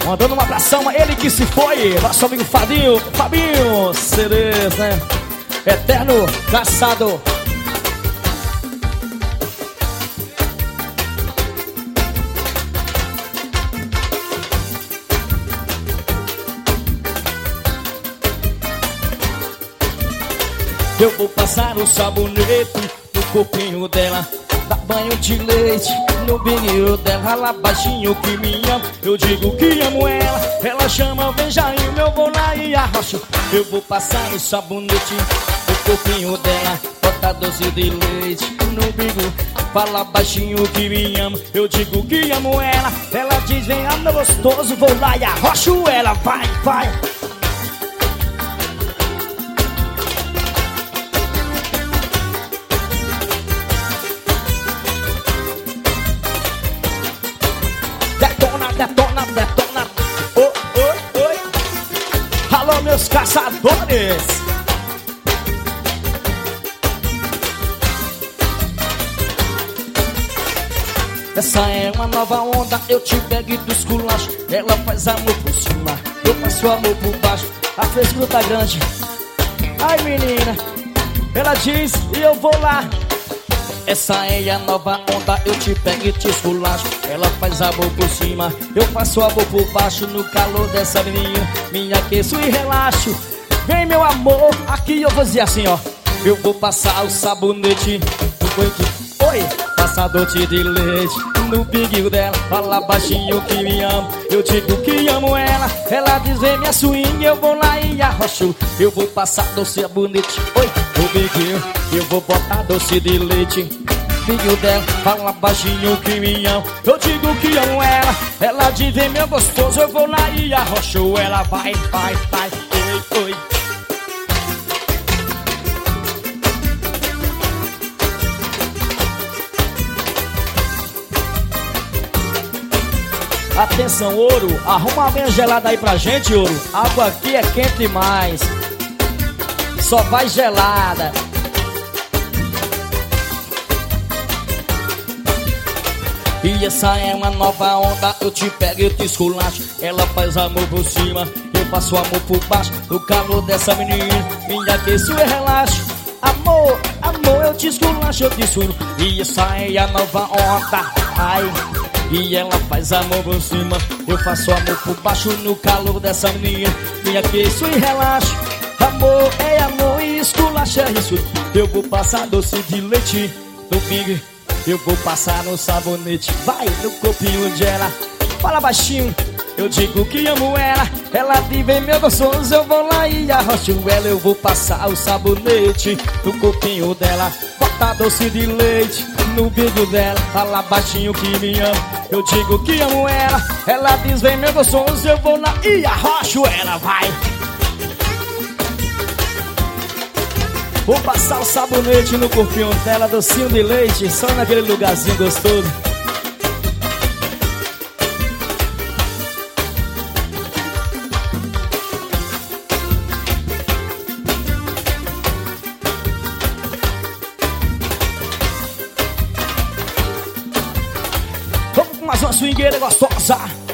Mandando um abração a ele que se foi, nosso amigo Fabinho Ceres, né? Eterno caçador. Eu vou passar o sabonete no corpinho dela, dar banho de leite no biguinho dela. Lá baixinho que me ama, eu digo que amo ela. Ela chama, vem Jair, eu vou lá e arrocho. Eu vou passar o sabonete no corpinho dela, botar doce de leite no bigo. Fala baixinho que me ama, eu digo que amo ela. Ela diz, vem meu gostoso, vou lá e arrocho ela. Vai, vai. Detona, detona. Oi, oi, oi. Alô, meus caçadores. Essa é uma nova onda, eu te pego e tu esculacho. Ela faz amor por cima, eu faço amor por baixo. A frescura tá grande. Ai, menina. Ela diz e eu vou lá. Essa é a nova onda, eu te pego e te esculacho. Ela faz amor por cima, eu faço amor por baixo. No calor dessa menina, me aqueço e relaxo. Vem meu amor, aqui eu vou dizer assim, ó. Eu vou passar o sabonete no coito. Oi, passar doce de leite no biguinho dela. Fala baixinho que me ama, eu digo que amo ela. Ela diz, vem minha swing, eu vou lá e arrocho. Eu vou passar doce sabonete, oi, no biguinho. Eu vou botar doce de leite biguinho dela. Fala baixinho que me ama, eu digo que amo ela. Ela diz, vem meu gostoso, eu vou lá e arrocho ela. Vai, vai, vai, oi, oi. Atenção, Ouro, arruma uma meia gelada aí pra gente, Ouro. A água aqui é quente demais, só vai gelada. E essa é uma nova onda, eu te pego e eu te esculacho. Ela faz amor por cima, eu faço amor por baixo. No calor dessa menina, me aqueço e relaxo. Amor, amor, eu te esculacho, eu te esculo. E essa é a nova onda, ai. E ela faz amor por cima, eu faço amor por baixo. No calor dessa menina, me aqueço e relaxo. Amor é amor e esculacha é isso. Eu vou passar doce de leite no pingue, eu vou passar no sabonete, vai no copinho dela. Fala baixinho, eu digo que amo ela. Ela diz, vem meu gostoso, eu vou lá e arrocho ela. Eu vou passar o sabonete no copinho dela, botar doce de leite no bico dela. Fala baixinho que me ama, eu digo que amo ela. Ela diz, vem meu gostoso, eu vou lá e arrocho ela. Vai. Vou passar o sabonete no corpinho dela, docinho de leite, só naquele lugarzinho gostoso. Vamos com mais uma swingueira gostosa.